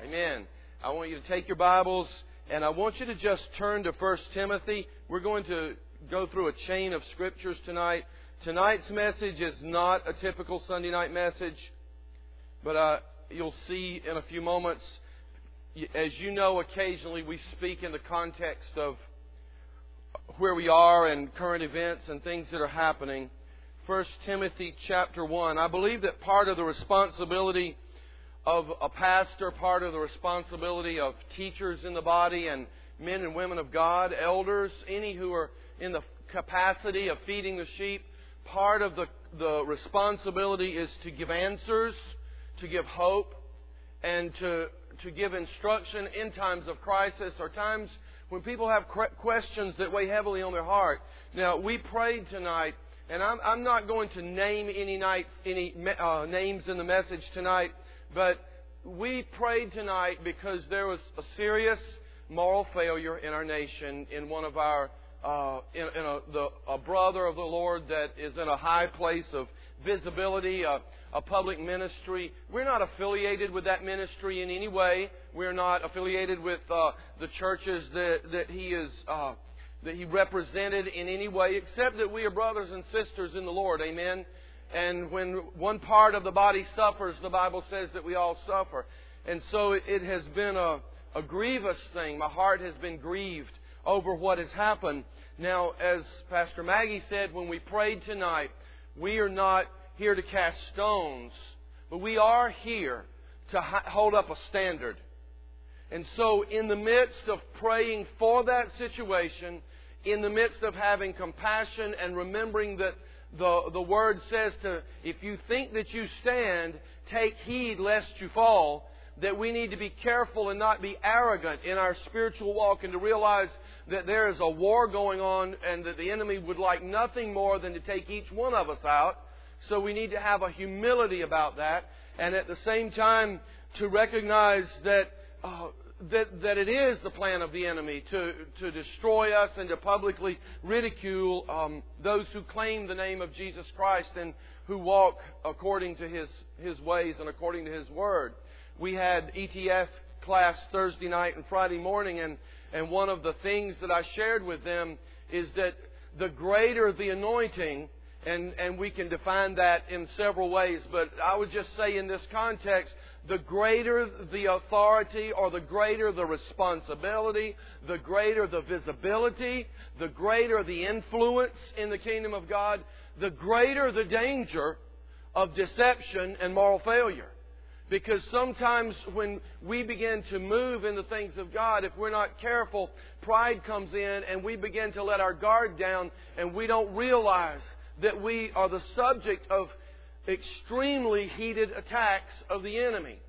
Amen. I want you to take your Bibles and I want you to just turn to 1 Timothy. We're going to go through a chain of Scriptures tonight. Tonight's message is not a typical Sunday night message, but you'll see in a few moments. As you know, occasionally we speak in the context of where we are and current events and things that are happening. 1 Timothy chapter 1. I believe that part of the responsibility of a pastor, part of the responsibility of teachers in the body and men and women of God, elders, any who are in the capacity of feeding the sheep, part of the responsibility is to give answers, to give hope, and to give instruction in times of crisis or times when people have questions that weigh heavily on their heart. Now, we prayed tonight, and I'm not going to name any names in the message tonight, but we prayed tonight because there was a serious moral failure in our nation in one of our a brother of the Lord that is in a high place of visibility, a public ministry. We're not affiliated with that ministry in any way. We're not affiliated with the churches that he represented in any way, except that we are brothers and sisters in the Lord. Amen. And when one part of the body suffers, the Bible says that we all suffer. And so it has been a grievous thing. My heart has been grieved over what has happened. Now, as Pastor Maggie said when we prayed tonight, we are not here to cast stones, but we are here to hold up a standard. And so in the midst of praying for that situation, in the midst of having compassion and remembering that the Word says to, if you think that you stand, take heed lest you fall, that we need to be careful and not be arrogant in our spiritual walk and to realize that there is a war going on and that the enemy would like nothing more than to take each one of us out. So we need to have a humility about that, and at the same time to recognize that that it is the plan of the enemy to destroy us and to publicly ridicule those who claim the name of Jesus Christ and who walk according to His ways and according to His Word. We had ETS class Thursday night and Friday morning, and one of the things that I shared with them is that the greater the anointing, and we can define that in several ways, but I would just say in this context, the greater the authority or the greater the responsibility, the greater the visibility, the greater the influence in the kingdom of God, the greater the danger of deception and moral failure. Because sometimes when we begin to move in the things of God, if we're not careful, pride comes in and we begin to let our guard down and we don't realize that we are the subject of extremely heated attacks of the enemy.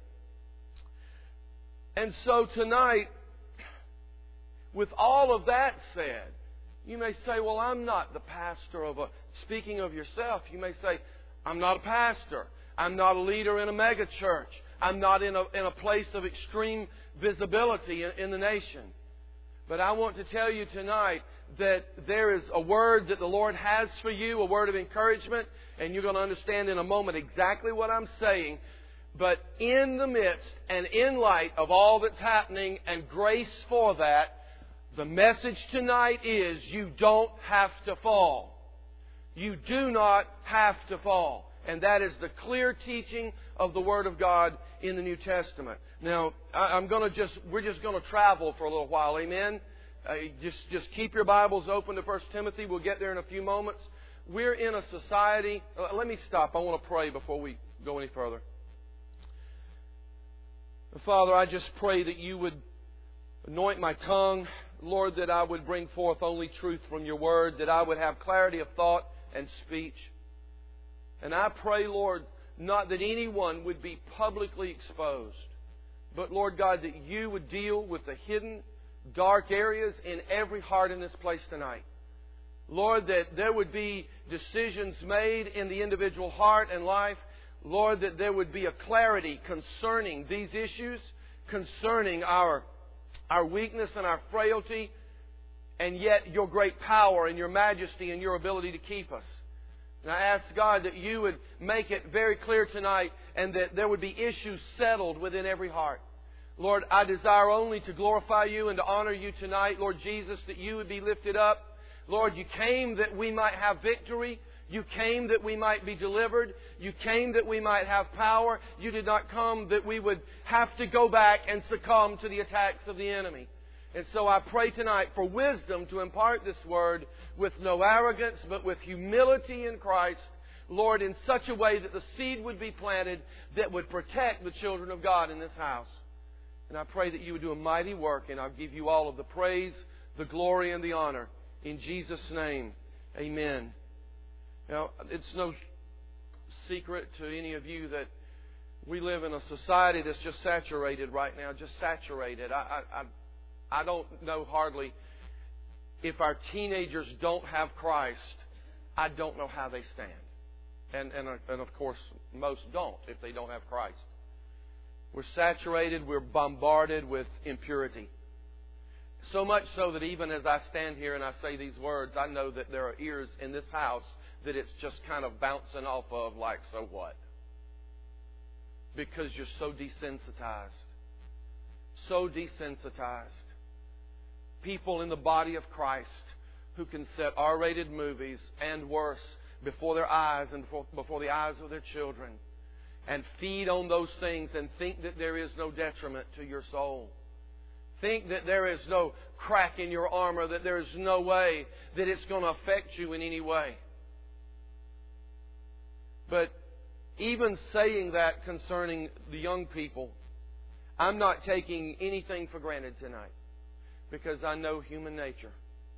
And so tonight, with all of that said, you may say, well, I'm not the pastor of a... Speaking of yourself, you may say, I'm not a pastor. I'm not a leader in a mega church. I'm not in a place of extreme visibility in the nation. But I want to tell you tonight that there is a word that the Lord has for you, a word of encouragement, and you're going to understand in a moment exactly what I'm saying. But in the midst and in light of all that's happening and grace for that, the message tonight is you don't have to fall. You do not have to fall. And that is the clear teaching of the Word of God in the New Testament. Now, we're just going to travel for a little while. Amen? Just keep your Bibles open to 1 Timothy. We'll get there in a few moments. We're in a society... Let me stop. I want to pray before we go any further. Father, I just pray that you would anoint my tongue. Lord, that I would bring forth only truth from your Word. That I would have clarity of thought and speech. And I pray, Lord, not that anyone would be publicly exposed, but, Lord God, that you would deal with the hidden, dark areas in every heart in this place tonight. Lord, that there would be decisions made in the individual heart and life. Lord, that there would be a clarity concerning these issues, concerning our weakness and our frailty, and yet your great power and your majesty and your ability to keep us. And I ask God that you would make it very clear tonight and that there would be issues settled within every heart. Lord, I desire only to glorify You and to honor You tonight, Lord Jesus, that You would be lifted up. Lord, You came that we might have victory. You came that we might be delivered. You came that we might have power. You did not come that we would have to go back and succumb to the attacks of the enemy. And so I pray tonight for wisdom to impart this word with no arrogance, but with humility in Christ, Lord, in such a way that the seed would be planted that would protect the children of God in this house. And I pray that You would do a mighty work, and I'll give You all of the praise, the glory, and the honor. In Jesus' name, amen. Now, it's no secret to any of you that we live in a society that's just saturated right now, just saturated. I don't know hardly if our teenagers don't have Christ, I don't know how they stand. And of course, most don't if they don't have Christ. We're saturated, we're bombarded with impurity. So much so that even as I stand here and I say these words, I know that there are ears in this house that it's just kind of bouncing off of like, so what? Because you're so desensitized. So desensitized. People in the body of Christ who can set R-rated movies and worse before their eyes and before the eyes of their children and feed on those things and think that there is no detriment to your soul. Think that there is no crack in your armor, that there is no way that it's going to affect you in any way. But even saying that concerning the young people, I'm not taking anything for granted tonight because I know human nature.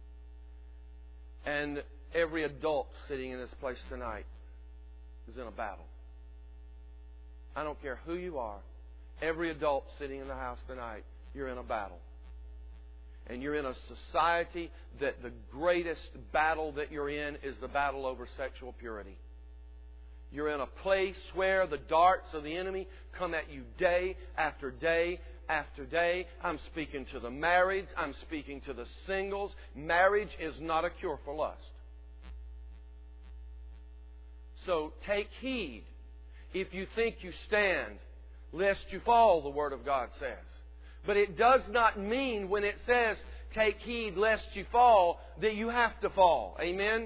And every adult sitting in this place tonight is in a battle. I don't care who you are. Every adult sitting in the house tonight, you're in a battle. And you're in a society that the greatest battle that you're in is the battle over sexual purity. You're in a place where the darts of the enemy come at you day after day after day. I'm speaking to the marrieds. I'm speaking to the singles. Marriage is not a cure for lust. So take heed. If you think you stand, lest you fall, the Word of God says. But it does not mean when it says, take heed lest you fall, that you have to fall. Amen?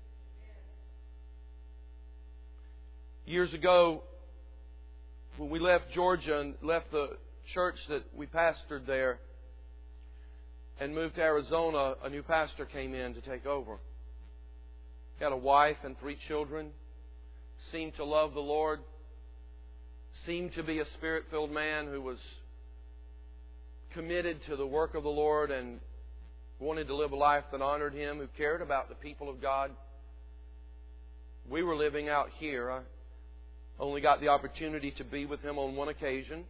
Years ago, when we left Georgia and left the church that we pastored there and moved to Arizona, a new pastor came in to take over. He had a wife and 3 children, seemed to love the Lord, seemed to be a Spirit-filled man who was committed to the work of the Lord and wanted to live a life that honored Him, who cared about the people of God. We were living out here. I only got the opportunity to be with him on one occasion.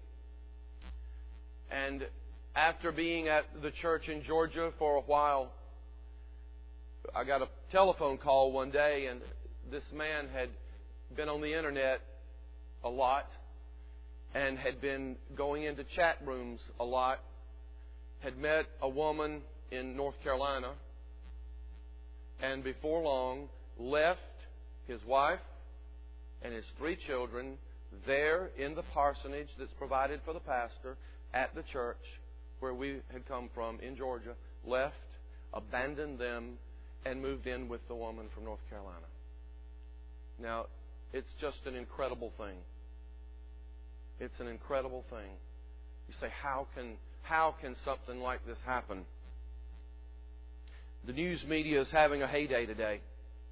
And after being at the church in Georgia for a while, I got a telephone call one day, and this man had been on the internet a lot and had been going into chat rooms a lot, had met a woman in North Carolina, and before long left his wife and his 3 children there in the parsonage that's provided for the pastor at the church where we had come from in Georgia, left, abandoned them, and moved in with the woman from North Carolina. Now, it's just an incredible thing. It's an incredible thing. You say, how can something like this happen? The news media is having a heyday today.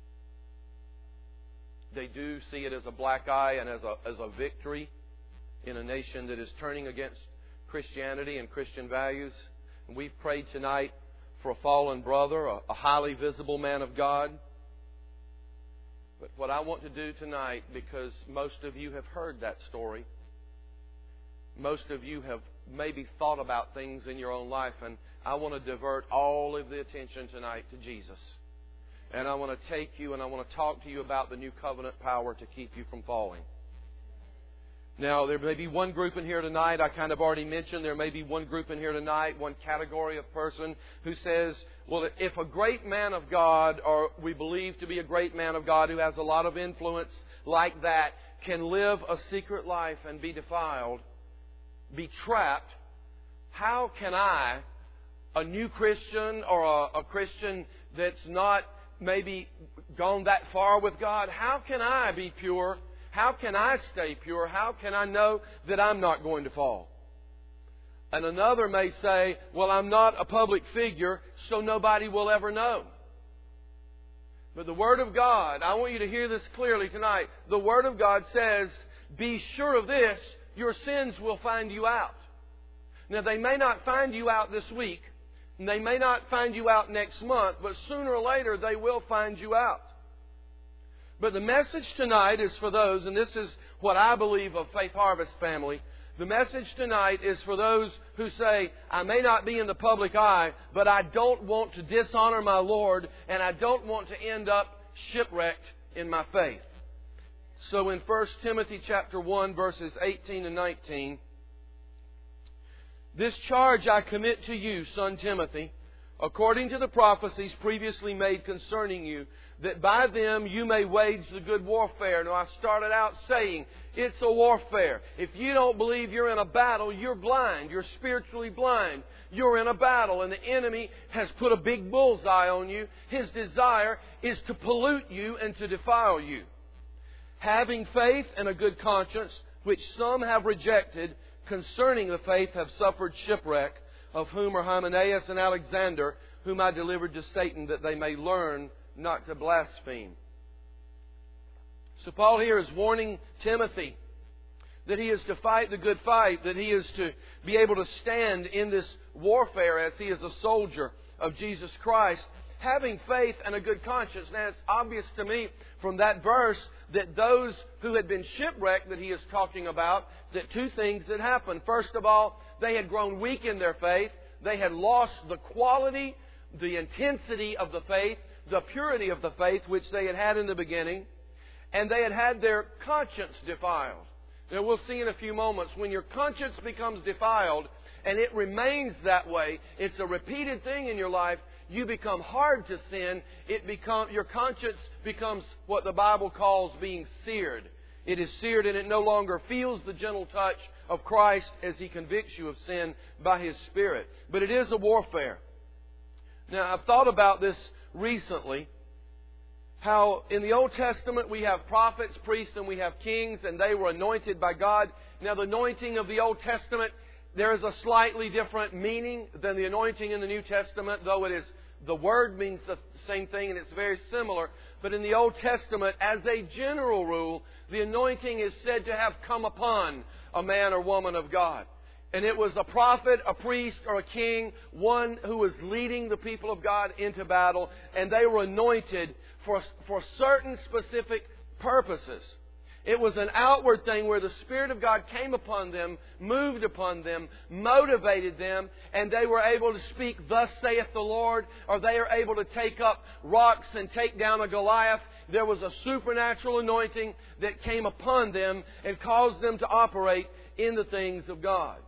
They do see it as a black eye and as a victory in a nation that is turning against Christianity and Christian values. And we've prayed tonight for a fallen brother, a highly visible man of God. But what I want to do tonight, because most of you have heard that story, most of you have maybe thought about things in your own life, and I want to divert all of the attention tonight to Jesus. And I want to take you and I want to talk to you about the new covenant power to keep you from falling. Now, there may be one group in here tonight, I kind of already mentioned, there may be one group in here tonight, one category of person who says, well, if a great man of God, or we believe to be a great man of God who has a lot of influence like that, can live a secret life and be defiled, be trapped, how can I, a new Christian or a Christian that's not maybe gone that far with God, how can I be pure? How can I stay pure? How can I know that I'm not going to fall? And another may say, well, I'm not a public figure, so nobody will ever know. But the Word of God, I want you to hear this clearly tonight. The Word of God says, be sure of this, your sins will find you out. Now, they may not find you out this week, and they may not find you out next month, but sooner or later they will find you out. But the message tonight is for those, and this is what I believe of Faith Harvest family. The message tonight is for those who say, I may not be in the public eye, but I don't want to dishonor my Lord, and I don't want to end up shipwrecked in my faith. So in 1 Timothy chapter 1, verses 18 and 19, this charge I commit to you, son Timothy, according to the prophecies previously made concerning you, that by them you may wage the good warfare. Now, I started out saying it's a warfare. If you don't believe you're in a battle, you're blind. You're spiritually blind. You're in a battle, and the enemy has put a big bullseye on you. His desire is to pollute you and to defile you. Having faith and a good conscience, which some have rejected, concerning the faith have suffered shipwreck, of whom are Hymenaeus and Alexander, whom I delivered to Satan, that they may learn not to blaspheme. So Paul here is warning Timothy that he is to fight the good fight, that he is to be able to stand in this warfare as he is a soldier of Jesus Christ, having faith and a good conscience. Now, it's obvious to me from that verse that those who had been shipwrecked that he is talking about, that two things had happened. First of all, they had grown weak in their faith. They had lost the quality, the intensity of the faith, the purity of the faith which they had had in the beginning, and they had had their conscience defiled. Now, we'll see in a few moments, when your conscience becomes defiled, and it remains that way, it's a repeated thing in your life, you become hard to sin. Your conscience becomes what the Bible calls being seared. It is seared, and it no longer feels the gentle touch of Christ as He convicts you of sin by His Spirit. But it is a warfare. Now, I've thought about this recently, how in the Old Testament we have prophets, priests, and we have kings, and they were anointed by God. Now, the anointing of the Old Testament, there is a slightly different meaning than the anointing in the New Testament, though it is, the word means the same thing and it's very similar. But in the Old Testament, as a general rule, the anointing is said to have come upon a man or woman of God. And it was a prophet, a priest, or a king, one who was leading the people of God into battle, and they were anointed for certain specific purposes. It was an outward thing where the Spirit of God came upon them, moved upon them, motivated them, and they were able to speak, "Thus saith the Lord," or they are able to take up rocks and take down a Goliath. There was a supernatural anointing that came upon them and caused them to operate in the things of God.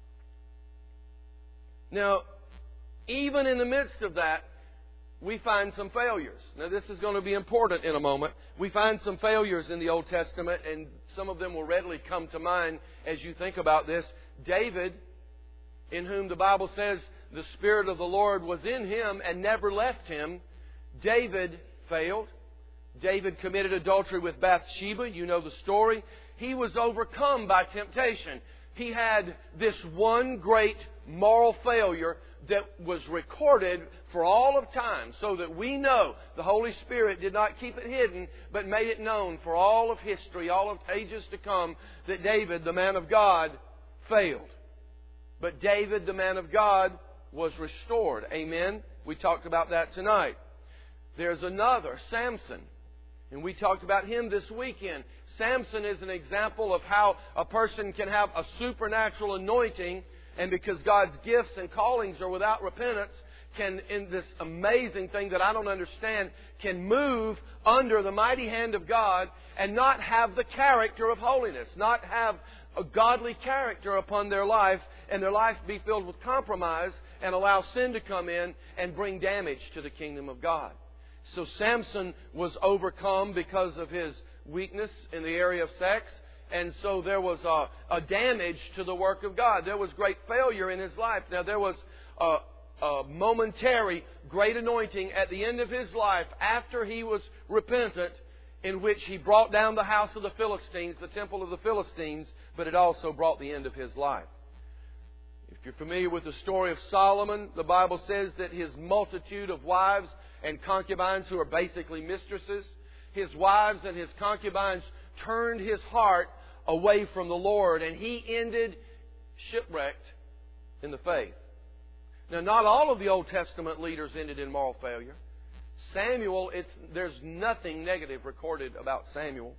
Now, even in the midst of that, we find some failures. Now, this is going to be important in a moment. We find some failures in the Old Testament, and some of them will readily come to mind as you think about this. David, in whom the Bible says the Spirit of the Lord was in him and never left him, David failed. David committed adultery with Bathsheba. You know the story. He was overcome by temptation. He had this one great moral failure that was recorded for all of time, so that we know the Holy Spirit did not keep it hidden, but made it known for all of history, all of ages to come, that David, the man of God, failed. But David, the man of God, was restored. Amen? We talked about that tonight. There's another, Samson, and we talked about him this weekend. Samson is an example of how a person can have a supernatural anointing, and because God's gifts and callings are without repentance, can, in this amazing thing that I don't understand, can move under the mighty hand of God and not have the character of holiness, not have a godly character upon their life, and their life be filled with compromise and allow sin to come in and bring damage to the kingdom of God. So Samson was overcome because of his weakness in the area of sex, And so there was a damage to the work of God. There was great failure in his life. Now there was a momentary great anointing at the end of his life after he was repentant, in which he brought down the house of the Philistines, the temple of the Philistines, but it also brought the end of his life. If you're familiar with the story of Solomon, the Bible says that his multitude of wives and concubines, who are basically mistresses, his wives and his concubines turned his heart away from the Lord, and he ended shipwrecked in the faith. Now, not all of the Old Testament leaders ended in moral failure. Samuel, there's nothing negative recorded about Samuel.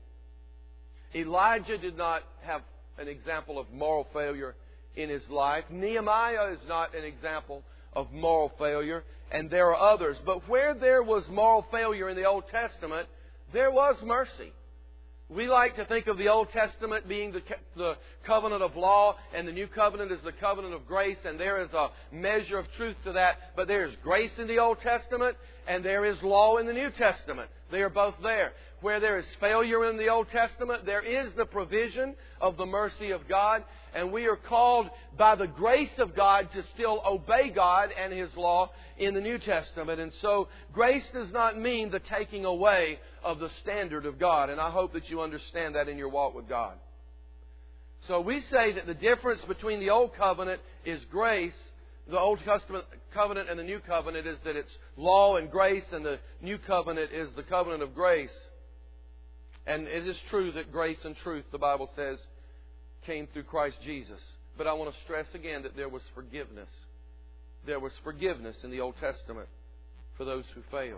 Elijah did not have an example of moral failure in his life. Nehemiah is not an example of moral failure, and there are others. But where there was moral failure in the Old Testament, there was mercy. We like to think of the Old Testament being the covenant of law, and the New Covenant is the covenant of grace, and there is a measure of truth to that. But there is grace in the Old Testament, and there is law in the New Testament. They are both there. Where there is failure in the Old Testament, there is the provision of the mercy of God, and we are called by the grace of God to still obey God and His law in the New Testament. And so grace does not mean the taking away of the standard of God, and I hope that you understand that in your walk with God. So we say that the difference between the Old Covenant is grace. The Old Covenant and the New Covenant is that it's law and grace, and the New Covenant is the covenant of grace. And it is true that grace and truth, the Bible says, came through Christ Jesus. But I want to stress again that there was forgiveness. There was forgiveness in the Old Testament for those who failed.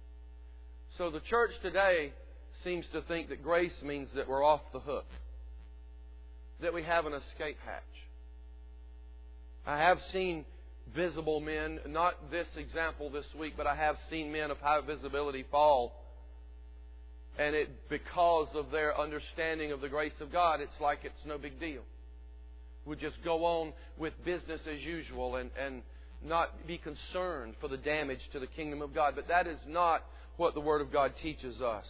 So the church today seems to think that grace means that we're off the hook, that we have an escape hatch. I have seen visible men, not this example this week, but I have seen men of high visibility fall. And because of their understanding of the grace of God, it's like it's no big deal. We just go on with business as usual and not be concerned for the damage to the kingdom of God. But that is not what the Word of God teaches us.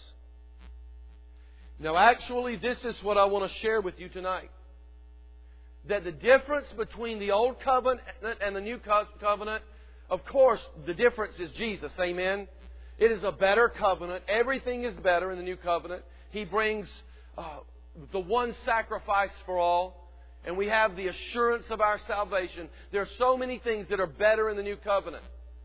Now, actually, this is what I want to share with you tonight. That the difference between the Old Covenant and the New Covenant, of course, the difference is Jesus. Amen? It is a better covenant. Everything is better in the New Covenant. He brings the one sacrifice for all. And we have the assurance of our salvation. There are so many things that are better in the New Covenant.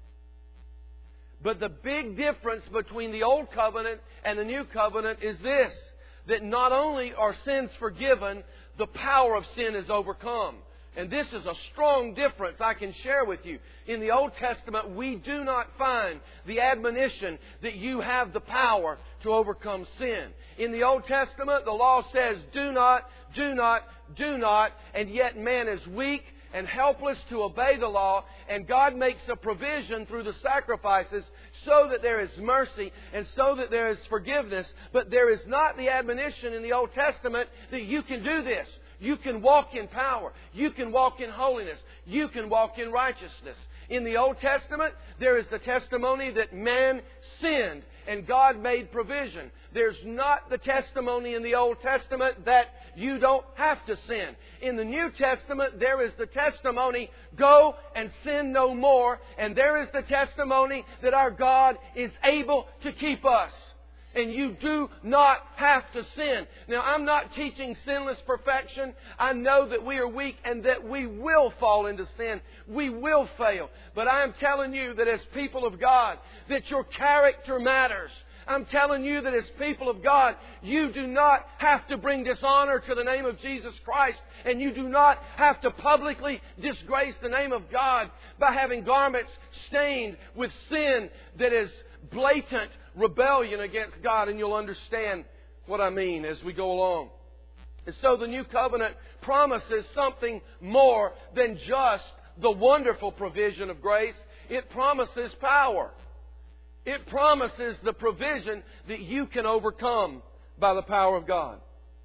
But the big difference between the Old Covenant and the New Covenant is this. That not only are sins forgiven, the power of sin is overcome. And this is a strong difference I can share with you. In the Old Testament, we do not find the admonition that you have the power to overcome sin. In the Old Testament, the law says, do not, do not, do not. And yet man is weak and helpless to obey the law. And God makes a provision through the sacrifices so that there is mercy and so that there is forgiveness. But there is not the admonition in the Old Testament that you can do this. You can walk in power. You can walk in holiness. You can walk in righteousness. In the Old Testament, there is the testimony that man sinned and God made provision. There's not the testimony in the Old Testament that you don't have to sin. In the New Testament, there is the testimony, go and sin no more. And there is the testimony that our God is able to keep us. And you do not have to sin. Now, I'm not teaching sinless perfection. I know that we are weak and that we will fall into sin. We will fail. But I am telling you that as people of God, that your character matters. I'm telling you that as people of God, you do not have to bring dishonor to the name of Jesus Christ. And you do not have to publicly disgrace the name of God by having garments stained with sin that is blatant rebellion against God, and you'll understand what I mean as we go along. And so the New Covenant promises something more than just the wonderful provision of grace. It promises power. It promises the provision that you can overcome by the power of God.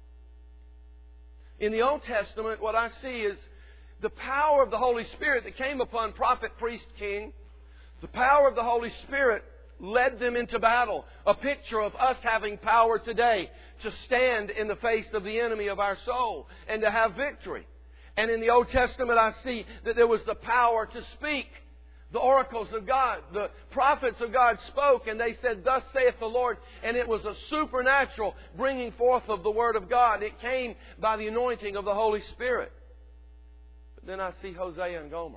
In the Old Testament, what I see is the power of the Holy Spirit that came upon prophet, priest, king. The power of the Holy Spirit led them into battle. A picture of us having power today to stand in the face of the enemy of our soul and to have victory. And in the Old Testament, I see that there was the power to speak. The oracles of God, the prophets of God spoke, and they said, "Thus saith the Lord." And it was a supernatural bringing forth of the Word of God. It came by the anointing of the Holy Spirit. But then I see Hosea and Gomer.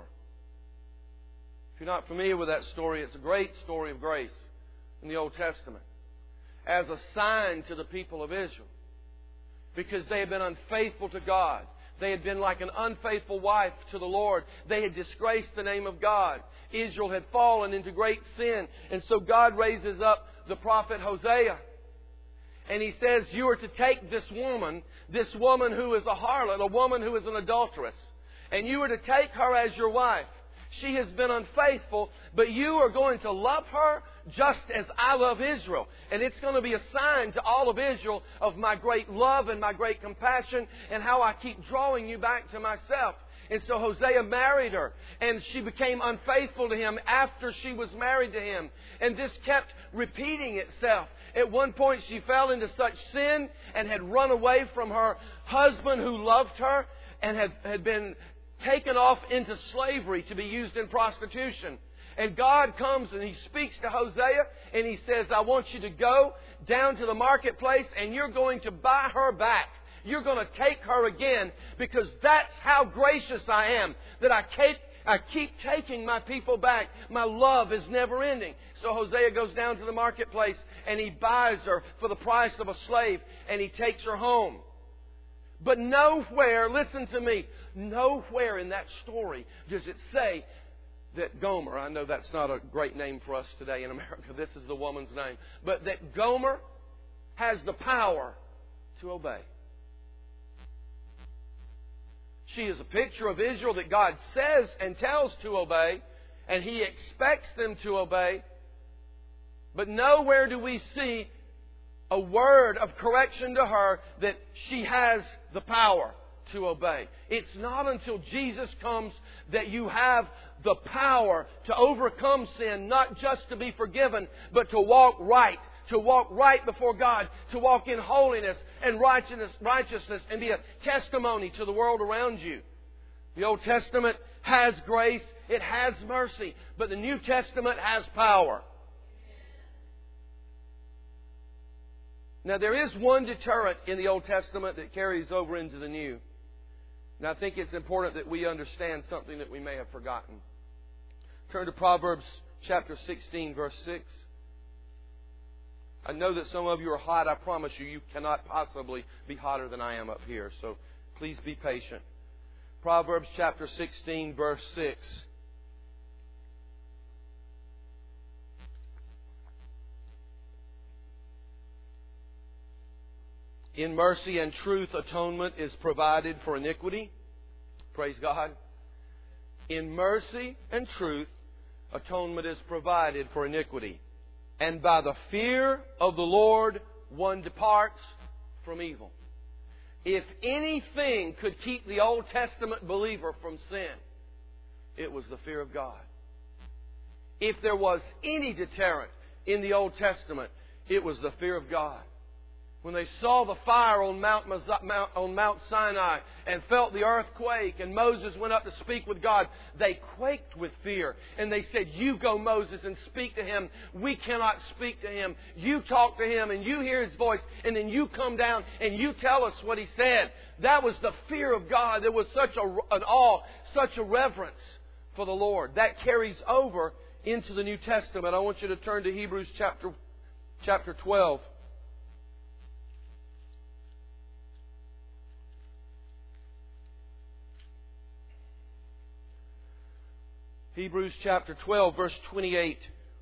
If you're not familiar with that story, it's a great story of grace in the Old Testament as a sign to the people of Israel, because they had been unfaithful to God. They had been like an unfaithful wife to the Lord. They had disgraced the name of God. Israel had fallen into great sin. And so God raises up the prophet Hosea. And he says, you are to take this woman who is a harlot, a woman who is an adulteress, and you are to take her as your wife. She has been unfaithful, but you are going to love her just as I love Israel. And it's going to be a sign to all of Israel of my great love and my great compassion and how I keep drawing you back to myself. And so Hosea married her, and she became unfaithful to him after she was married to him. And this kept repeating itself. At one point she fell into such sin and had run away from her husband who loved her and had been taken off into slavery to be used in prostitution. And God comes and He speaks to Hosea and He says, I want you to go down to the marketplace and you're going to buy her back. You're going to take her again, because that's how gracious I am, that I keep taking my people back. My love is never ending. So Hosea goes down to the marketplace and he buys her for the price of a slave and he takes her home. But nowhere, listen to me, nowhere in that story does it say that Gomer, I know that's not a great name for us today in America, this is the woman's name, but that Gomer has the power to obey. She is a picture of Israel that God says and tells to obey, and He expects them to obey. But nowhere do we see a word of correction to her that she has the power to obey. It's not until Jesus comes that you have the power to overcome sin, not just to be forgiven, but to walk right. To walk right before God, to walk in holiness and righteousness and be a testimony to the world around you. The Old Testament has grace, it has mercy, but the New Testament has power. Now there is one deterrent in the Old Testament that carries over into the New. And I think it's important that we understand something that we may have forgotten. Turn to Proverbs chapter 16, verse 6. I know that some of you are hot. I promise you, you cannot possibly be hotter than I am up here. So please be patient. Proverbs chapter 16, verse 6. In mercy and truth, atonement is provided for iniquity. Praise God. In mercy and truth, atonement is provided for iniquity. And by the fear of the Lord, one departs from evil. If anything could keep the Old Testament believer from sin, it was the fear of God. If there was any deterrent in the Old Testament, it was the fear of God. When they saw the fire on Mount Sinai and felt the earthquake, and Moses went up to speak with God, they quaked with fear. And they said, you go, Moses, and speak to him. We cannot speak to him. You talk to him and you hear his voice, and then you come down and you tell us what he said. That was the fear of God. There was such an awe, such a reverence for the Lord. That carries over into the New Testament. I want you to turn to Hebrews chapter 12. Hebrews chapter 12, verse 28.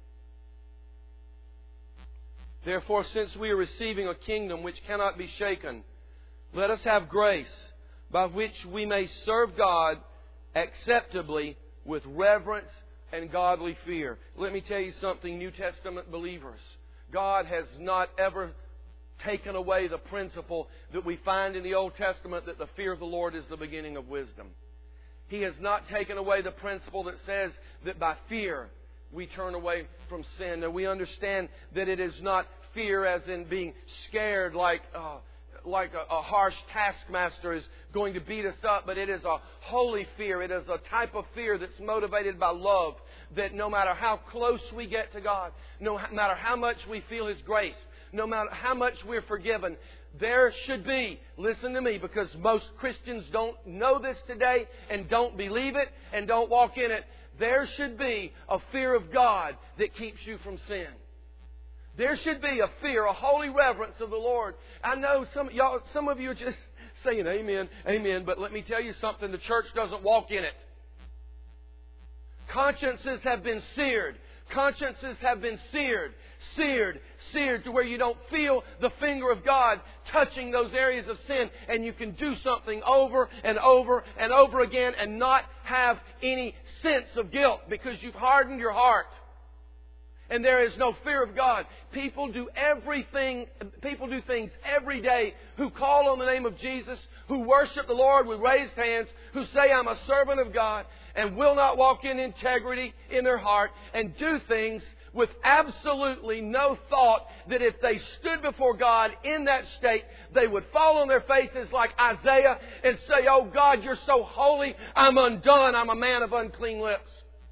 Therefore, since we are receiving a kingdom which cannot be shaken, let us have grace by which we may serve God acceptably with reverence and godly fear. Let me tell you something, New Testament believers. God has not ever taken away the principle that we find in the Old Testament that the fear of the Lord is the beginning of wisdom. He has not taken away the principle that says that by fear we turn away from sin. And we understand that it is not fear as in being scared like a harsh taskmaster is going to beat us up, but it is a holy fear. It is a type of fear that's motivated by love, that no matter how close we get to God, no matter how much we feel His grace, no matter how much we're forgiven, there should be, listen to me, because most Christians don't know this today and don't believe it and don't walk in it, there should be a fear of God that keeps you from sin. There should be a fear, a holy reverence of the Lord. I know some of you are just saying amen, amen, but let me tell you something, the church doesn't walk in it. Consciences have been seared. Consciences have been seared to where you don't feel the finger of God touching those areas of sin, and you can do something over and over and over again and not have any sense of guilt because you've hardened your heart. And there is no fear of God. People do things every day who call on the name of Jesus, who worship the Lord with raised hands, who say, I'm a servant of God, and will not walk in integrity in their heart, and do things with absolutely no thought that if they stood before God in that state, they would fall on their faces like Isaiah and say, oh God, you're so holy, I'm undone, I'm a man of unclean lips.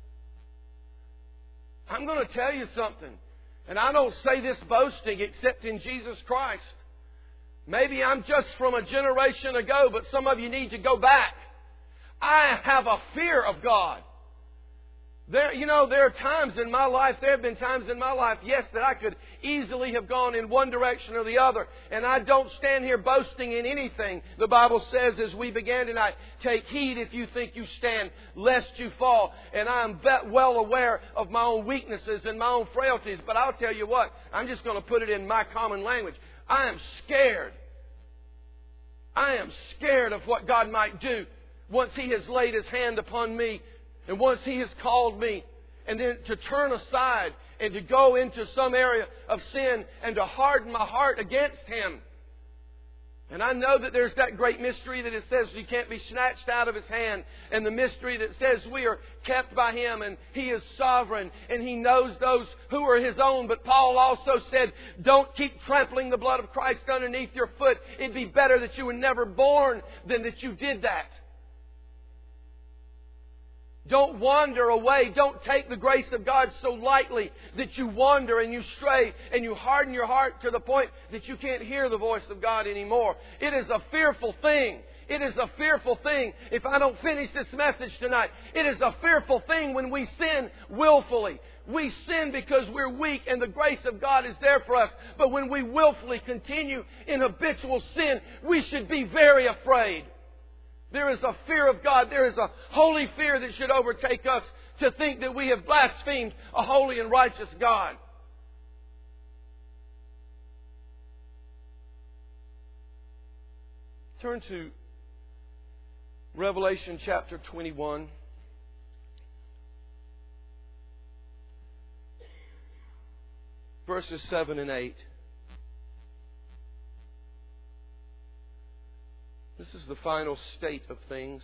I'm going to tell you something, and I don't say this boasting except in Jesus Christ. Maybe I'm just from a generation ago, but some of you need to go back. I have a fear of God. There are times in my life, there have been times in my life, yes, that I could easily have gone in one direction or the other. And I don't stand here boasting in anything. The Bible says, as we began tonight, take heed if you think you stand, lest you fall. And I am well aware of my own weaknesses and my own frailties. But I'll tell you what, I'm just going to put it in my common language. I am scared. I am scared of what God might do once He has laid His hand upon me. And once He has called me, and then to turn aside and to go into some area of sin and to harden my heart against Him. And I know that there's that great mystery that it says you can't be snatched out of His hand. And the mystery that says we are kept by Him and He is sovereign and He knows those who are His own. But Paul also said, don't keep trampling the blood of Christ underneath your foot. It'd be better that you were never born than that you did that. Don't wander away. Don't take the grace of God so lightly that you wander and you stray and you harden your heart to the point that you can't hear the voice of God anymore. It is a fearful thing. It is a fearful thing. If I don't finish this message tonight, it is a fearful thing when we sin willfully. We sin because we're weak and the grace of God is there for us. But when we willfully continue in habitual sin, we should be very afraid. There is a fear of God. There is a holy fear that should overtake us to think that we have blasphemed a holy and righteous God. Turn to Revelation chapter 21. Verses 7 and 8. This is the final state of things.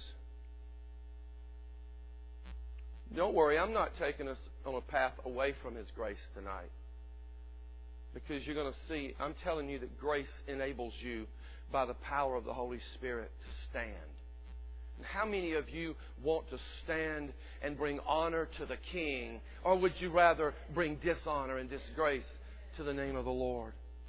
Don't worry, I'm not taking us on a path away from His grace tonight. Because you're going to see, I'm telling you that grace enables you by the power of the Holy Spirit to stand. And how many of you want to stand and bring honor to the King? Or would you rather bring dishonor and disgrace to the name of the Lord?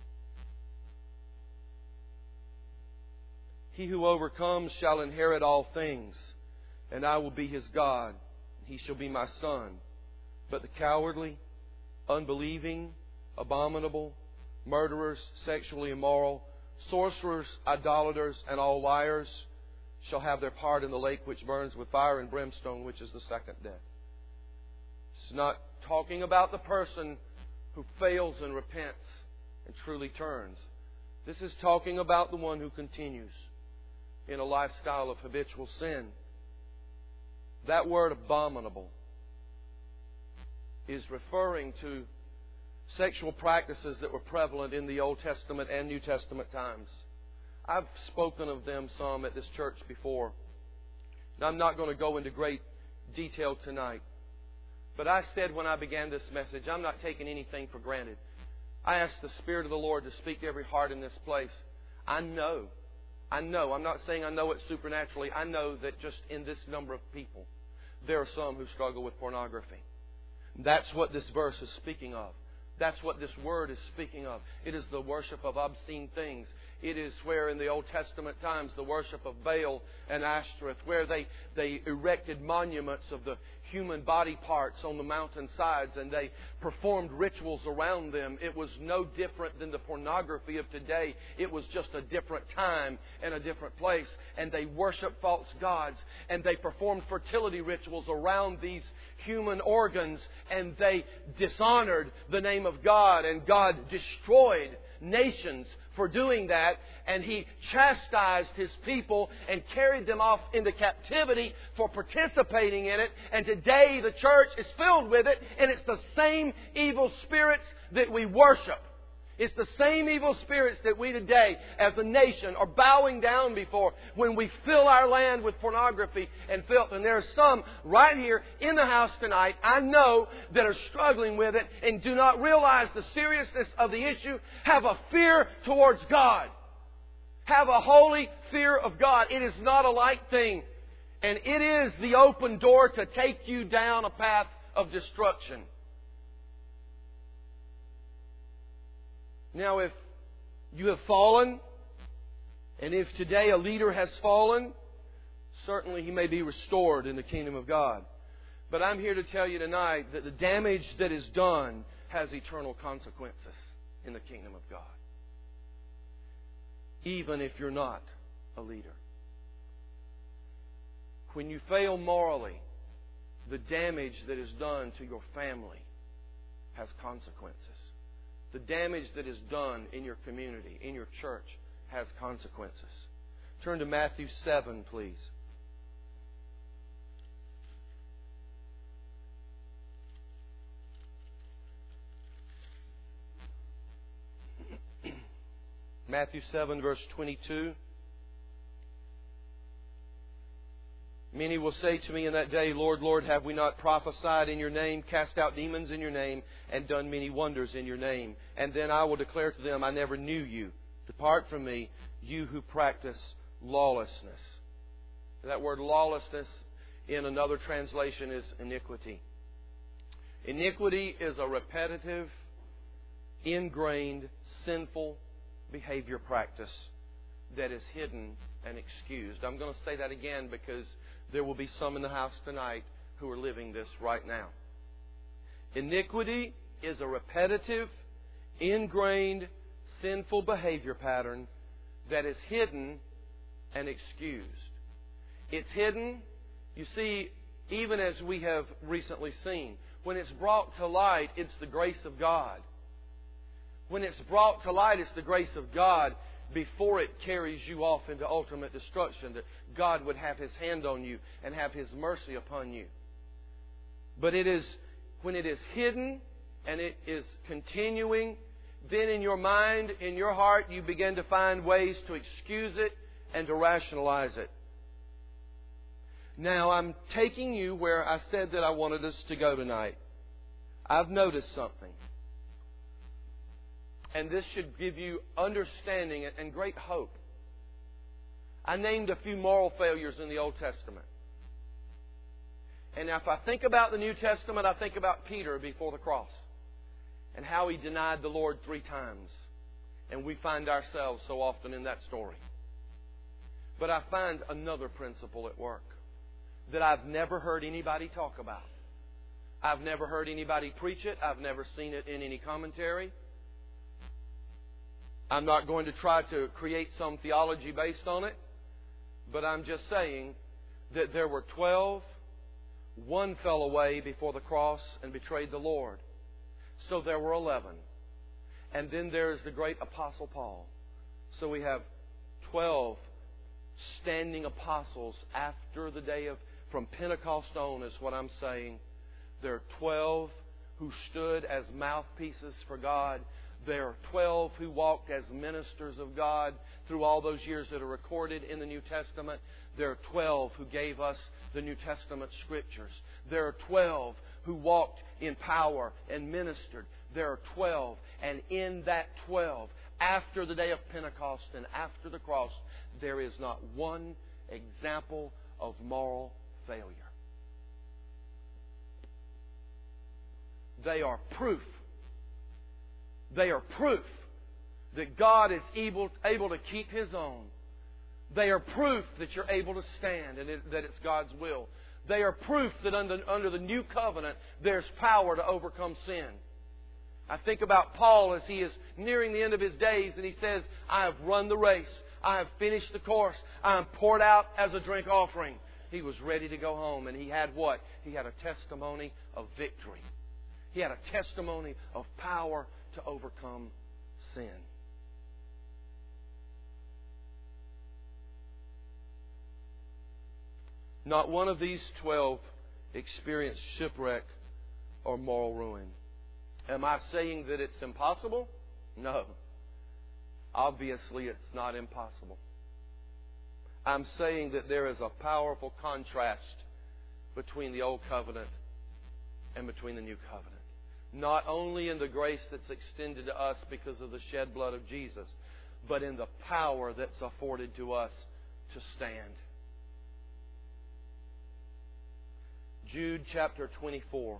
He who overcomes shall inherit all things, and I will be his God, and he shall be my son. But the cowardly, unbelieving, abominable, murderers, sexually immoral, sorcerers, idolaters, and all liars shall have their part in the lake which burns with fire and brimstone, which is the second death. It's not talking about the person who fails and repents and truly turns. This is talking about the one who continues in a lifestyle of habitual sin. That word abominable is referring to sexual practices that were prevalent in the Old Testament and New Testament times. I've spoken of them some at this church before. And I'm not going to go into great detail tonight. But I said when I began this message, I'm not taking anything for granted. I asked the Spirit of the Lord to speak to every heart in this place. I know. I'm not saying I know it supernaturally. I know that just in this number of people, there are some who struggle with pornography. That's what this verse is speaking of. That's what this word is speaking of. It is the worship of obscene things. It is where in the Old Testament times the worship of Baal and Ashtoreth, where they erected monuments of the human body parts on the mountainsides and they performed rituals around them. It was no different than the pornography of today. It was just a different time and a different place. And they worshiped false gods and they performed fertility rituals around these human organs and they dishonored the name of God, and God destroyed nations for doing that, and He chastised His people and carried them off into captivity for participating in it. And today the church is filled with it, and it's the same evil spirits that we worship. It's the same evil spirits that we today as a nation are bowing down before when we fill our land with pornography and filth. And there are some right here in the house tonight, I know, that are struggling with it and do not realize the seriousness of the issue. Have a fear towards God. Have a holy fear of God. It is not a light thing. And it is the open door to take you down a path of destruction. Now, if you have fallen, and if today a leader has fallen, certainly he may be restored in the kingdom of God. But I'm here to tell you tonight that the damage that is done has eternal consequences in the kingdom of God. Even if you're not a leader. When you fail morally, the damage that is done to your family has consequences. The damage that is done in your community, in your church, has consequences. Turn to Matthew 7, please. Matthew 7, verse 22. Many will say to me in that day, Lord, Lord, have we not prophesied in your name, cast out demons in your name, and done many wonders in your name? And then I will declare to them, I never knew you. Depart from me, you who practice lawlessness. That word lawlessness in another translation is iniquity. Iniquity is a repetitive, ingrained, sinful behavior practice that is hidden and excused. I'm going to say that again because there will be some in the house tonight who are living this right now. Iniquity is a repetitive, ingrained, sinful behavior pattern that is hidden and excused. It's hidden, you see, even as we have recently seen. When it's brought to light, it's the grace of God. When it's brought to light, it's the grace of God before it carries you off into ultimate destruction, that God would have His hand on you and have His mercy upon you. But it is when it is hidden and it is continuing, then in your mind, in your heart, you begin to find ways to excuse it and to rationalize it. Now, I'm taking you where I said that I wanted us to go tonight. I've noticed something. And this should give you understanding and great hope. I named a few moral failures in the Old Testament. And if I think about the New Testament, I think about Peter before the cross and how he denied the Lord 3 times. And we find ourselves so often in that story. But I find another principle at work that I've never heard anybody talk about. I've never heard anybody preach it. I've never seen it in any commentary. I'm not going to try to create some theology based on it, but I'm just saying that there were 12. One fell away before the cross and betrayed the Lord. So there were 11. And then there is the great Apostle Paul. So we have 12 standing apostles after the day of, from Pentecost on is what I'm saying. There are 12 who stood as mouthpieces for God. There are 12 who walked as ministers of God through all those years that are recorded in the New Testament. There are 12 who gave us the New Testament Scriptures. There are 12 who walked in power and ministered. There are 12. And in that 12, after the day of Pentecost and after the cross, there is not one example of moral failure. They are proof. They are proof that God is able to keep His own. They are proof that you're able to stand and that it's God's will. They are proof that under the new covenant there's power to overcome sin. I think about Paul as he is nearing the end of his days and he says, I have run the race. I have finished the course. I am poured out as a drink offering. He was ready to go home, and he had what? He had a testimony of victory. He had a testimony of power to overcome sin. Not one of these 12 experienced shipwreck or moral ruin. Am I saying that it's impossible? No. Obviously, it's not impossible. I'm saying that there is a powerful contrast between the Old Covenant and between the New Covenant. Not only in the grace that's extended to us because of the shed blood of Jesus, but in the power that's afforded to us to stand. Jude chapter 24.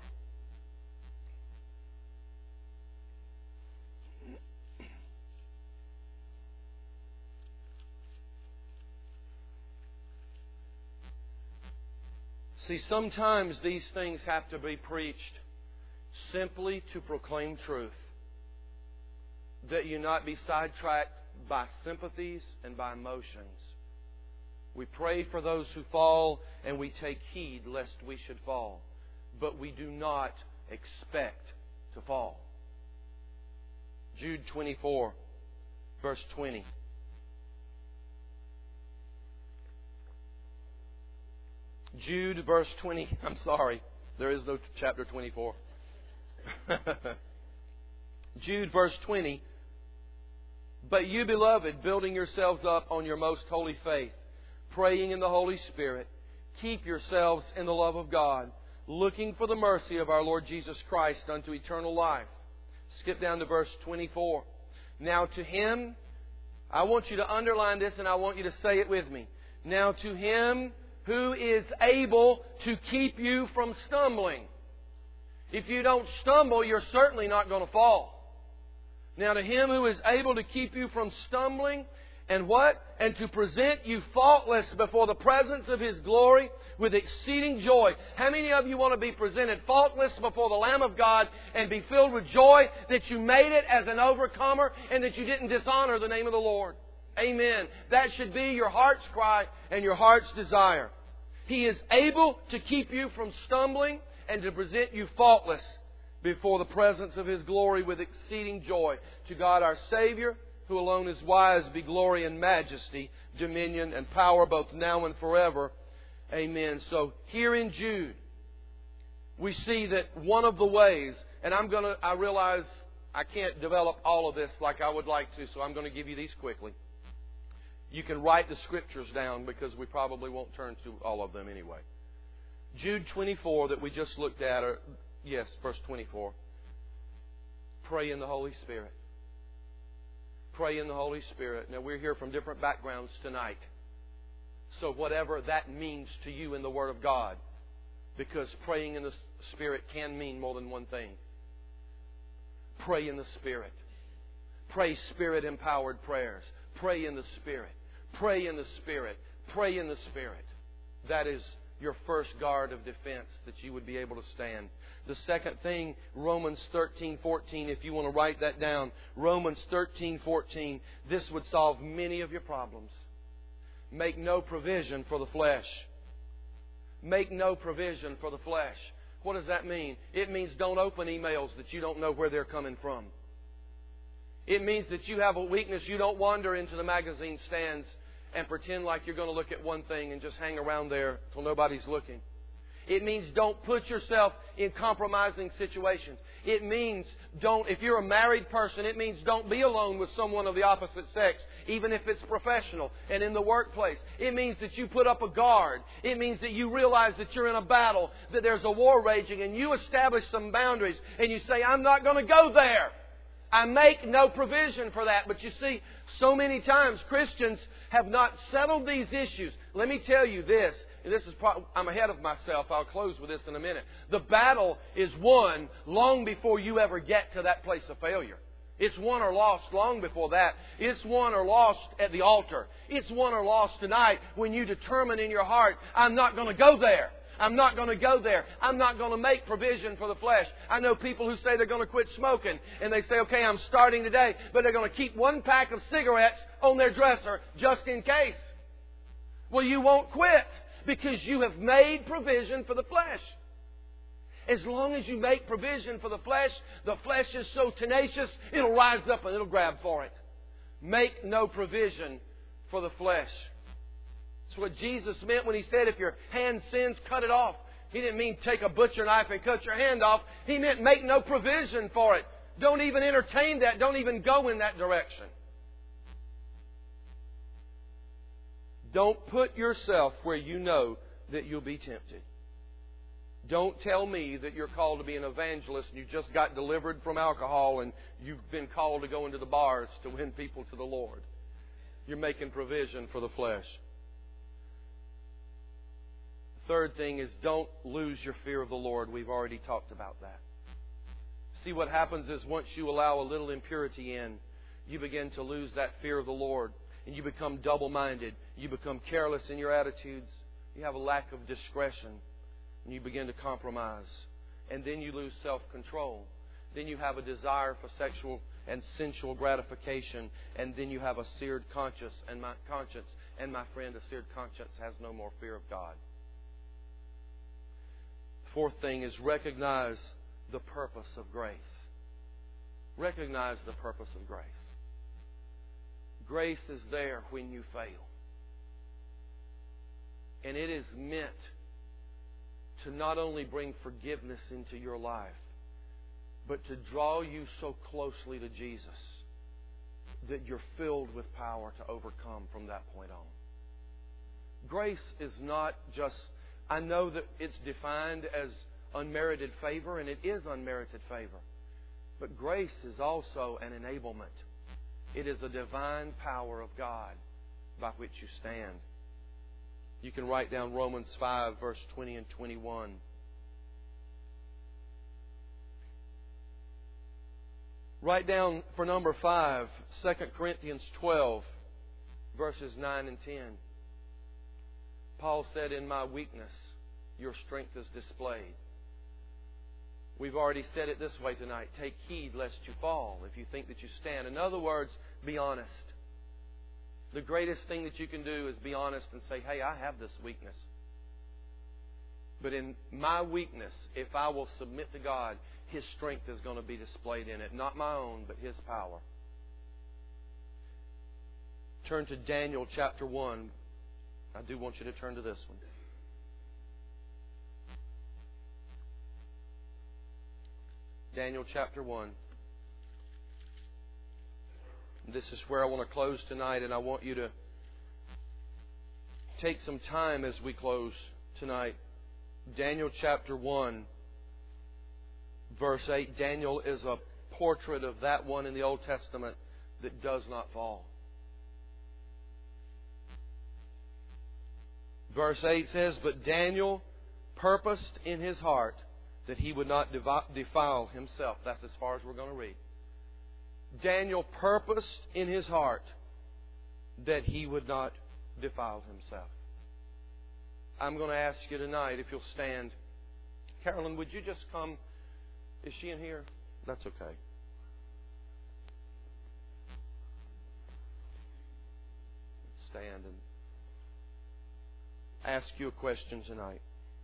See, sometimes these things have to be preached simply to proclaim truth, that you not be sidetracked by sympathies and by emotions. We pray for those who fall, and we take heed lest we should fall. But we do not expect to fall. Jude 24, verse 20. Jude, verse 20. I'm sorry, there is no chapter 24. Jude, verse 20. But you, beloved, building yourselves up on your most holy faith, praying in the Holy Spirit, keep yourselves in the love of God, looking for the mercy of our Lord Jesus Christ unto eternal life. Skip down to verse 24. Now to Him, I want you to underline this and I want you to say it with me. Now to Him who is able to keep you from stumbling. If you don't stumble, you're certainly not going to fall. Now to Him who is able to keep you from stumbling, and what? And to present you faultless before the presence of His glory with exceeding joy. How many of you want to be presented faultless before the Lamb of God and be filled with joy that you made it as an overcomer and that you didn't dishonor the name of the Lord? Amen. That should be your heart's cry and your heart's desire. He is able to keep you from stumbling and to present you faultless before the presence of His glory with exceeding joy. To God our Savior, who alone is wise, be glory and majesty, dominion and power both now and forever. Amen. So here in Jude, we see that one of the ways, and I realize I can't develop all of this like I would like to, so I'm going to give you these quickly. You can write the Scriptures down because we probably won't turn to all of them anyway. Jude 24 that we just looked at, verse 24. Pray in the Holy Spirit. Pray in the Holy Spirit. Now, we're here from different backgrounds tonight. So whatever that means to you in the Word of God, because praying in the Spirit can mean more than one thing. Pray in the Spirit. Pray Spirit-empowered prayers. Pray in the Spirit. Pray in the Spirit. Pray in the Spirit. That is your first guard of defense that you would be able to stand. The second thing, Romans 13:14, if you want to write that down. Romans 13:14. This would solve many of your problems. Make no provision for the flesh. Make no provision for the flesh. What does that mean? It means don't open emails that you don't know where they're coming from. It means that you have a weakness. You don't wander into the magazine stands and pretend like you're going to look at one thing and just hang around there till nobody's looking. It means don't put yourself in compromising situations. It means if you're a married person, it means don't be alone with someone of the opposite sex, even if it's professional and in the workplace. It means that you put up a guard. It means that you realize that you're in a battle, that there's a war raging, and you establish some boundaries, and you say, I'm not going to go there. I make no provision for that. But you see, so many times Christians have not settled these issues. Let me tell you this. And I'm ahead of myself. I'll close with this in a minute. The battle is won long before you ever get to that place of failure. It's won or lost long before that. It's won or lost at the altar. It's won or lost tonight when you determine in your heart, I'm not going to go there. I'm not going to go there. I'm not going to make provision for the flesh. I know people who say they're going to quit smoking. And they say, okay, I'm starting today. But they're going to keep one pack of cigarettes on their dresser just in case. Well, you won't quit because you have made provision for the flesh. As long as you make provision for the flesh is so tenacious, it'll rise up and it'll grab for it. Make no provision for the flesh. That's what Jesus meant when He said, if your hand sins, cut it off. He didn't mean take a butcher knife and cut your hand off. He meant make no provision for it. Don't even entertain that. Don't even go in that direction. Don't put yourself where you know that you'll be tempted. Don't tell me that you're called to be an evangelist and you just got delivered from alcohol and you've been called to go into the bars to win people to the Lord. You're making provision for the flesh. Third thing is don't lose your fear of the Lord. We've already talked about that. See, what happens is once you allow a little impurity in, you begin to lose that fear of the Lord. And you become double-minded. You become careless in your attitudes. You have a lack of discretion. And you begin to compromise. And then you lose self-control. Then you have a desire for sexual and sensual gratification. And then you have a seared conscience. And my friend, a seared conscience has no more fear of God. Fourth thing is recognize the purpose of grace. Recognize the purpose of grace. Grace is there when you fail. And it is meant to not only bring forgiveness into your life, but to draw you so closely to Jesus that you're filled with power to overcome from that point on. Grace is not just, I know that it's defined as unmerited favor, and it is unmerited favor. But grace is also an enablement. It is a divine power of God by which you stand. You can write down Romans 5, verse 20 and 21. Write down for number 5, 2 Corinthians 12, verses 9 and 10. Paul said, in my weakness, your strength is displayed. We've already said it this way tonight. Take heed lest you fall if you think that you stand. In other words, be honest. The greatest thing that you can do is be honest and say, hey, I have this weakness. But in my weakness, if I will submit to God, His strength is going to be displayed in it. Not my own, but His power. Turn to Daniel chapter 1. I do want you to turn to this one. Daniel chapter 1. This is where I want to close tonight, and I want you to take some time as we close tonight. Daniel chapter 1, verse 8. Daniel is a portrait of that one in the Old Testament that does not fall. Verse 8 says, but Daniel purposed in his heart that he would not defile himself. That's as far as we're going to read. Daniel purposed in his heart that he would not defile himself. I'm going to ask you tonight if you'll stand. Carolyn, would you just come? Is she in here? That's okay. Stand and ask you a question tonight.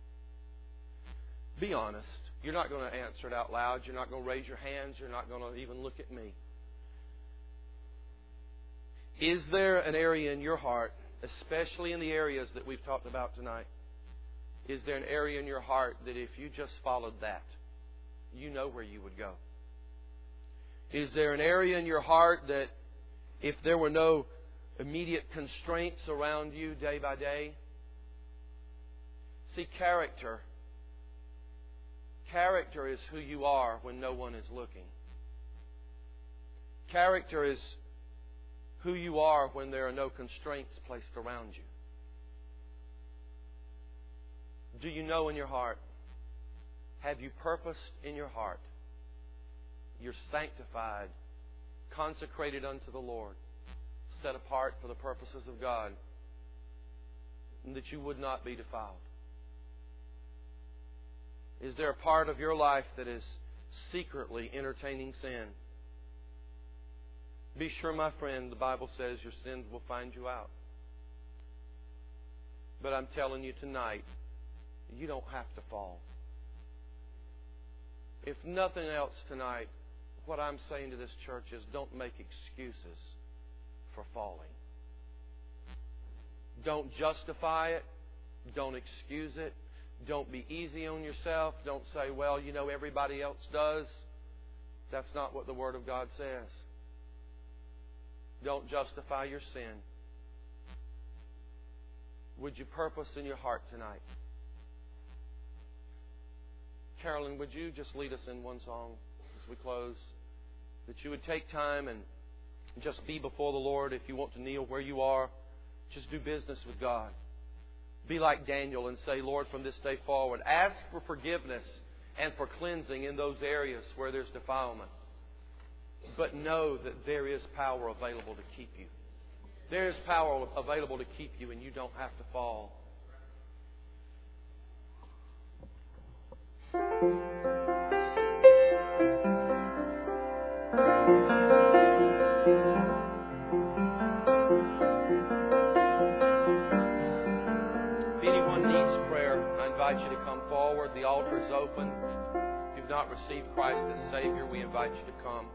Be honest. You're not going to answer it out loud. You're not going to raise your hands. You're not going to even look at me. Is there an area in your heart, especially in the areas that we've talked about tonight, Is there an area in your heart that if you just followed that, you know where you would go? Is there an area in your heart that if there were no immediate constraints around you day by day? See, character is who you are when no one is looking. Character is who you are when there are no constraints placed around you. Do you know in your heart? Have you purposed in your heart? You're sanctified, consecrated unto the Lord, set apart for the purposes of God, and that you would not be defiled. Is there a part of your life that is secretly entertaining sin? Be sure, my friend, the Bible says your sins will find you out. But I'm telling you tonight, you don't have to fall. If nothing else tonight, what I'm saying to this church is don't make excuses for falling. Don't justify it. Don't excuse it. Don't be easy on yourself. Don't say, well, you know, everybody else does. That's not what the Word of God says. Don't justify your sin. Would you purpose in your heart tonight? Carolyn, would you just lead us in one song as we close? That you would take time and just be before the Lord. If you want to kneel where you are, just do business with God. Be like Daniel and say, Lord, from this day forward, ask for forgiveness and for cleansing in those areas where there's defilement. But know that there is power available to keep you. There is power available to keep you, and you don't have to fall. If anyone needs prayer, I invite you to come forward. The altar is open. If you've not received Christ as Savior, we invite you to come.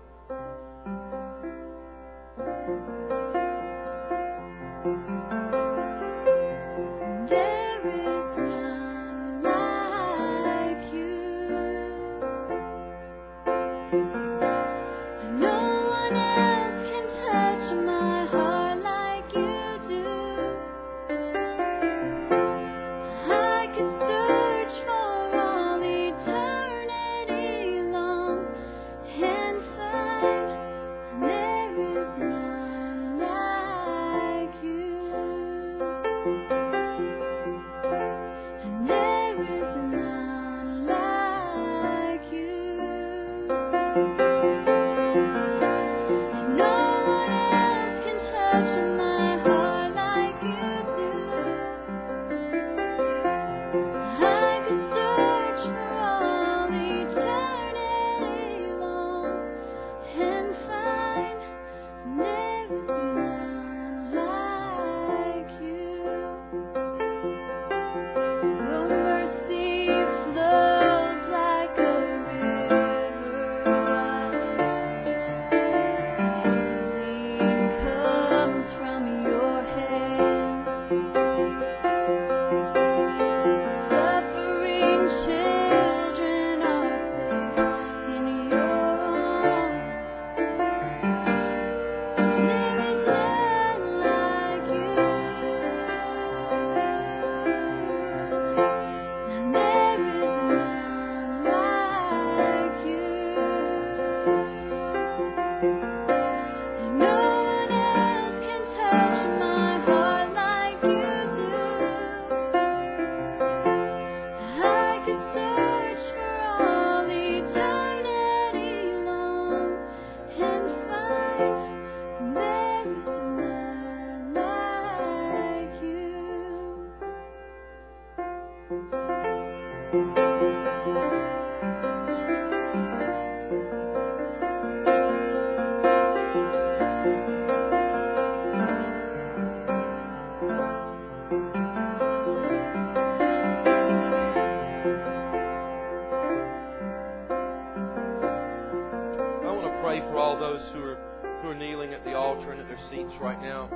Right now,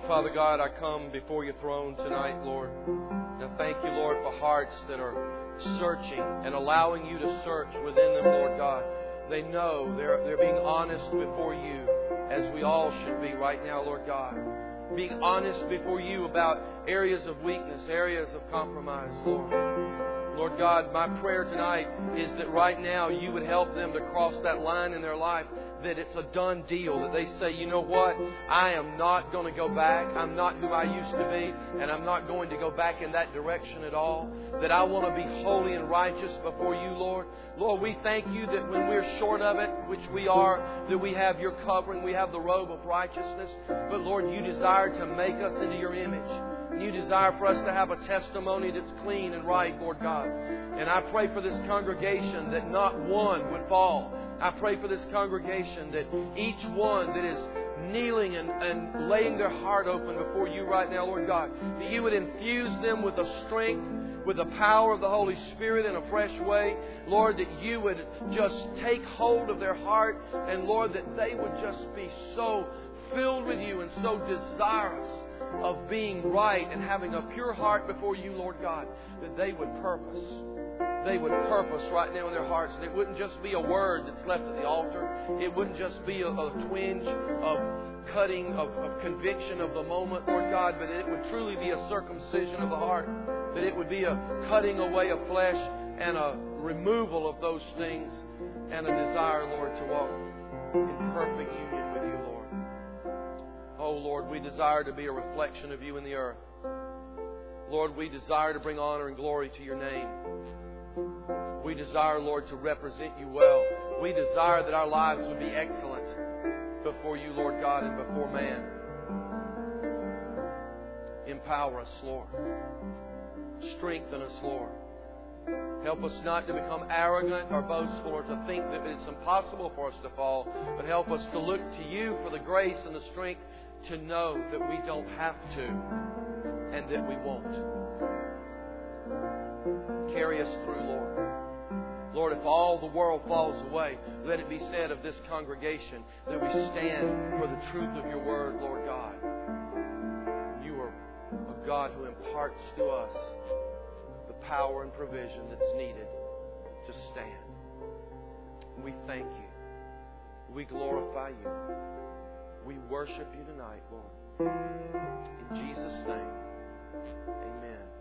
Father God, I come before your throne tonight, Lord. And I thank you, Lord, for hearts that are searching and allowing you to search within them, Lord God. They know they're being honest before you, as we all should be right now, Lord God. Being honest before you about areas of weakness, areas of compromise, Lord. Lord God, my prayer tonight is that right now you would help them to cross that line in their life, that it's a done deal, that they say, you know what, I am not going to go back. I'm not who I used to be, and I'm not going to go back in that direction at all. That I want to be holy and righteous before you, Lord. Lord, we thank you that when we're short of it, which we are, that we have your covering, we have the robe of righteousness. But Lord, you desire to make us into your image. You desire for us to have a testimony that's clean and right, Lord God. And I pray for this congregation that not one would fall. I pray for this congregation that each one that is kneeling and laying their heart open before you right now, Lord God, that you would infuse them with the strength, with the power of the Holy Spirit in a fresh way. Lord, that you would just take hold of their heart, and Lord, that they would just be so filled with you and so desirous of being right and having a pure heart before you, Lord God, that they would purpose. They would purpose right now in their hearts. And it wouldn't just be a word that's left at the altar. It wouldn't just be a twinge of cutting, of conviction of the moment, Lord God, but it would truly be a circumcision of the heart. That it would be a cutting away of flesh and a removal of those things and a desire, Lord, to walk in perfect union with you, Lord. Oh, Lord, we desire to be a reflection of you in the earth. Lord, we desire to bring honor and glory to your name. We desire, Lord, to represent you well. We desire that our lives would be excellent before you, Lord God, and before man. Empower us, Lord. Strengthen us, Lord. Help us not to become arrogant or boastful or to think that it's impossible for us to fall, but help us to look to you for the grace and the strength to know that we don't have to and that we won't. Carry us through, Lord. Lord, if all the world falls away, let it be said of this congregation that we stand for the truth of your word, Lord God. You are a God who imparts to us the power and provision that's needed to stand. We thank you. We glorify you. We worship you tonight, Lord. In Jesus' name, amen.